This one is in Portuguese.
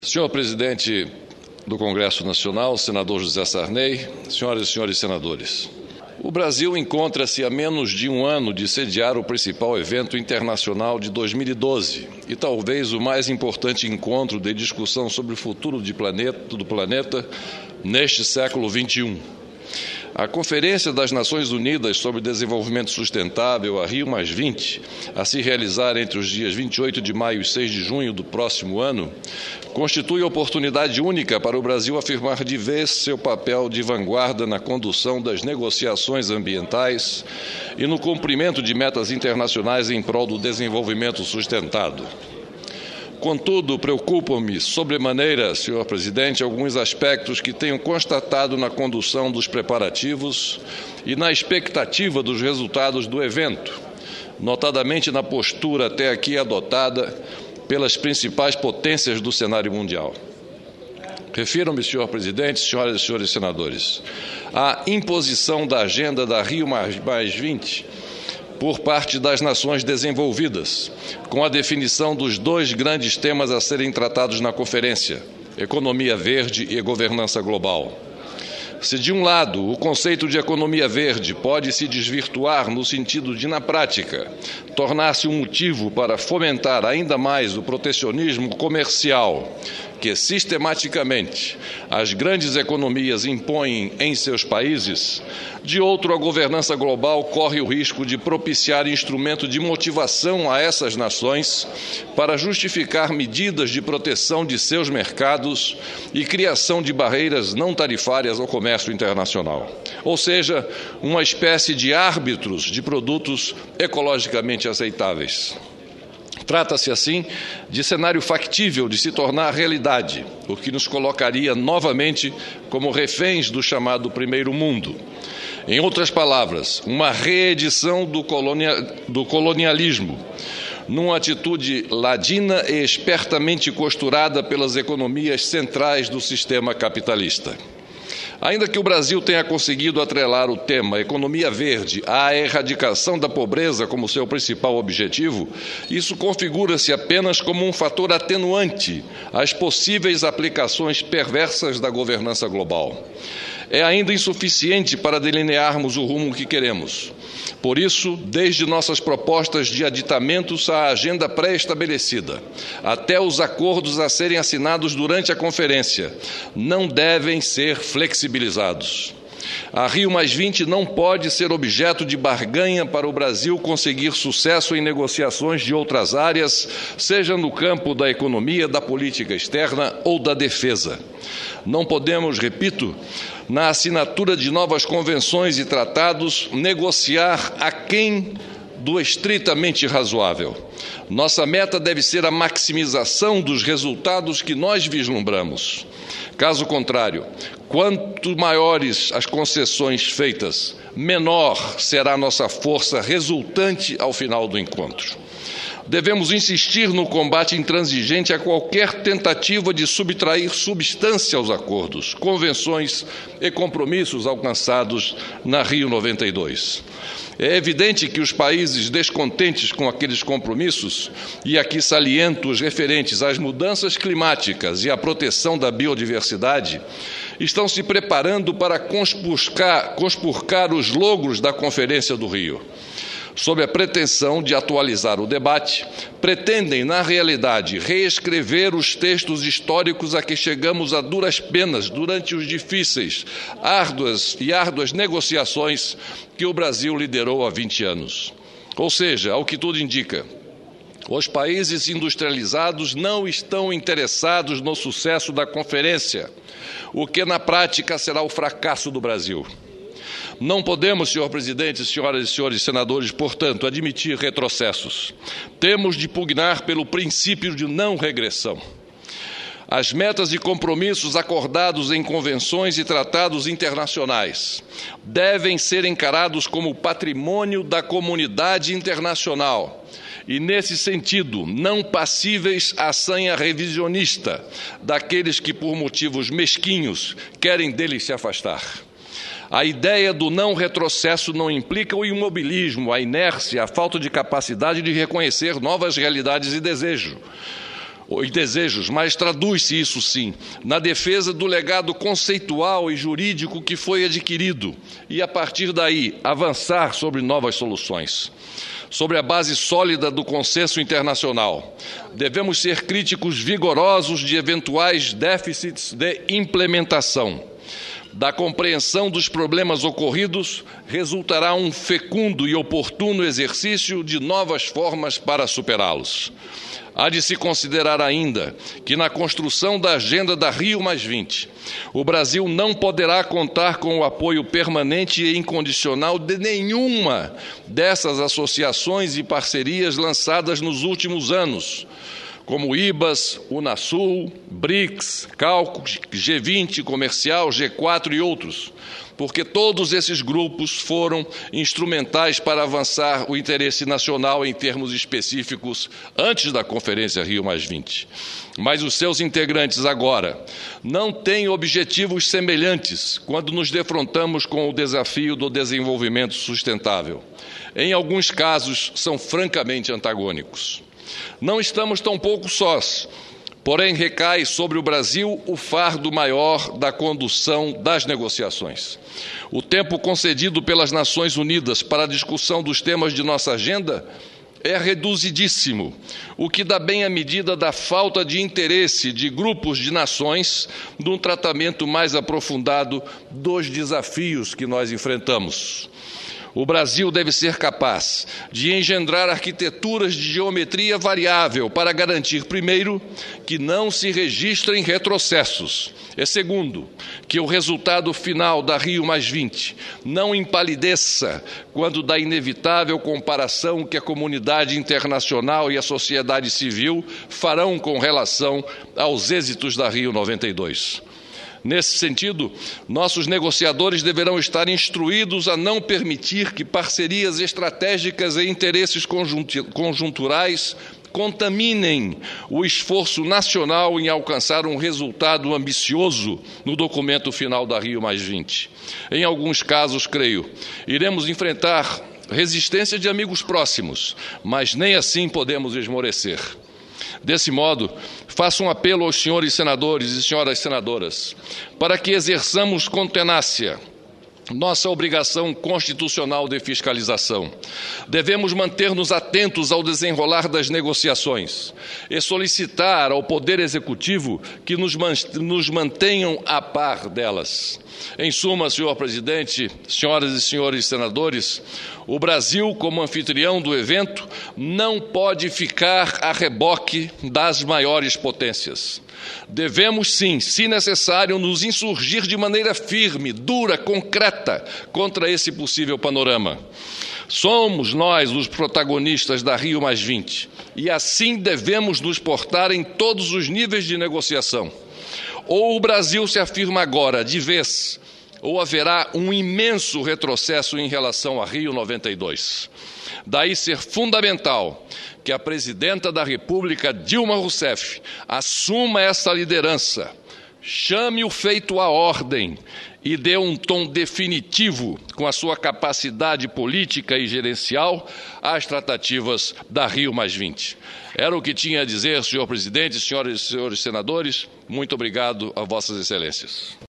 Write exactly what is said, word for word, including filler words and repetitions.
Senhor presidente do Congresso Nacional, senador José Sarney, senhoras e senhores senadores, o Brasil encontra-se a menos de um ano de sediar o principal evento internacional de dois mil e doze e talvez o mais importante encontro de discussão sobre o futuro de planeta, do planeta neste século vinte e um. A Conferência das Nações Unidas sobre Desenvolvimento Sustentável, a Rio mais vinte, a se realizar entre os dias vinte e oito de maio e seis de junho do próximo ano, constitui oportunidade única para o Brasil afirmar de vez seu papel de vanguarda na condução das negociações ambientais e no cumprimento de metas internacionais em prol do desenvolvimento sustentado. Contudo, preocupam-me sobremaneira, senhor presidente, alguns aspectos que tenho constatado na condução dos preparativos e na expectativa dos resultados do evento, notadamente na postura até aqui adotada pelas principais potências do cenário mundial. Refiro-me, senhor presidente, senhoras e senhores senadores, à imposição da agenda da Rio mais vinte por parte das nações desenvolvidas, com a definição dos dois grandes temas a serem tratados na conferência, economia verde e governança global. Se, de um lado, o conceito de economia verde pode se desvirtuar no sentido de, na prática, tornar-se um motivo para fomentar ainda mais o protecionismo comercial que, sistematicamente, as grandes economias impõem em seus países, de outro, a governança global corre o risco de propiciar instrumento de motivação a essas nações para justificar medidas de proteção de seus mercados e criação de barreiras não tarifárias ao comércio internacional. Ou seja, uma espécie de árbitros de produtos ecologicamente aceitáveis. Trata-se, assim, de cenário factível de se tornar realidade, o que nos colocaria novamente como reféns do chamado primeiro mundo. Em outras palavras, uma reedição do, colonia, do colonialismo, numa atitude ladina e espertamente costurada pelas economias centrais do sistema capitalista. Ainda que o Brasil tenha conseguido atrelar o tema economia verde à erradicação da pobreza como seu principal objetivo, isso configura-se apenas como um fator atenuante às possíveis aplicações perversas da governança global. É ainda insuficiente para delinearmos o rumo que queremos. Por isso, desde nossas propostas de aditamentos à agenda pré-estabelecida, até os acordos a serem assinados durante a conferência, não devem ser flexibilizados. A Rio mais vinte não pode ser objeto de barganha para o Brasil conseguir sucesso em negociações de outras áreas, seja no campo da economia, da política externa ou da defesa. Não podemos, repito, na assinatura de novas convenções e tratados, negociar aquém do estritamente razoável. Nossa meta deve ser a maximização dos resultados que nós vislumbramos. Caso contrário, quanto maiores as concessões feitas, menor será a nossa força resultante ao final do encontro. Devemos insistir no combate intransigente a qualquer tentativa de subtrair substância aos acordos, convenções e compromissos alcançados na Rio noventa e dois. É evidente que os países descontentes com aqueles compromissos, e aqui saliento os referentes às mudanças climáticas e à proteção da biodiversidade, estão se preparando para conspurcar, conspurcar os logros da Conferência do Rio. Sob a pretensão de atualizar o debate, pretendem, na realidade, reescrever os textos históricos a que chegamos a duras penas durante os difíceis, árduas e árduas negociações que o Brasil liderou há vinte anos. Ou seja, ao que tudo indica, os países industrializados não estão interessados no sucesso da conferência, o que na prática será o fracasso do Brasil. Não podemos, senhor presidente, senhoras e senhores senadores, portanto, admitir retrocessos. Temos de pugnar pelo princípio de não regressão. As metas e compromissos acordados em convenções e tratados internacionais devem ser encarados como patrimônio da comunidade internacional e, nesse sentido, não passíveis à sanha revisionista daqueles que, por motivos mesquinhos, querem deles se afastar. A ideia do não retrocesso não implica o imobilismo, a inércia, a falta de capacidade de reconhecer novas realidades e desejos. e desejos, mas traduz-se isso sim na defesa do legado conceitual e jurídico que foi adquirido e, a partir daí, avançar sobre novas soluções. Sobre a base sólida do consenso internacional, devemos ser críticos vigorosos de eventuais déficits de implementação. Da compreensão dos problemas ocorridos, resultará um fecundo e oportuno exercício de novas formas para superá-los. Há de se considerar ainda que, na construção da agenda da Rio mais vinte, o Brasil não poderá contar com o apoio permanente e incondicional de nenhuma dessas associações e parcerias lançadas nos últimos anos, como I B A S, Unasul, BRICS, Cálculo, G vinte Comercial, G quatro e outros, porque todos esses grupos foram instrumentais para avançar o interesse nacional em termos específicos antes da Conferência Rio mais vinte. Mas os seus integrantes agora não têm objetivos semelhantes quando nos defrontamos com o desafio do desenvolvimento sustentável. Em alguns casos, são francamente antagônicos. Não estamos tampouco sós, porém recai sobre o Brasil o fardo maior da condução das negociações. O tempo concedido pelas Nações Unidas para a discussão dos temas de nossa agenda é reduzidíssimo, o que dá bem a medida da falta de interesse de grupos de nações num tratamento mais aprofundado dos desafios que nós enfrentamos. O Brasil deve ser capaz de engendrar arquiteturas de geometria variável para garantir, primeiro, que não se registrem retrocessos, e segundo, que o resultado final da Rio mais vinte não empalideça quando da inevitável comparação que a comunidade internacional e a sociedade civil farão com relação aos êxitos da Rio noventa e dois. Nesse sentido, nossos negociadores deverão estar instruídos a não permitir que parcerias estratégicas e interesses conjunturais contaminem o esforço nacional em alcançar um resultado ambicioso no documento final da Rio mais vinte. Em alguns casos, creio, iremos enfrentar resistência de amigos próximos, mas nem assim podemos esmorecer. Desse modo, faço um apelo aos senhores senadores e senhoras senadoras para que exerçamos com tenácia nossa obrigação constitucional de fiscalização. Devemos manter-nos atentos ao desenrolar das negociações e solicitar ao Poder Executivo que nos mantenham a par delas. Em suma, senhor presidente, senhoras e senhores senadores, o Brasil, como anfitrião do evento, não pode ficar a reboque das maiores potências. Devemos, sim, se necessário, nos insurgir de maneira firme, dura, concreta, contra esse possível panorama. Somos nós os protagonistas da Rio mais vinte, e assim devemos nos portar em todos os níveis de negociação. Ou o Brasil se afirma agora, de vez, ou haverá um imenso retrocesso em relação a Rio noventa e dois. Daí ser fundamental que a presidenta da República, Dilma Rousseff, assuma essa liderança, chame o feito à ordem e dê um tom definitivo, com a sua capacidade política e gerencial, às tratativas da Rio mais vinte. Era o que tinha a dizer, senhor presidente, senhoras e senhores senadores. Muito obrigado a vossas excelências.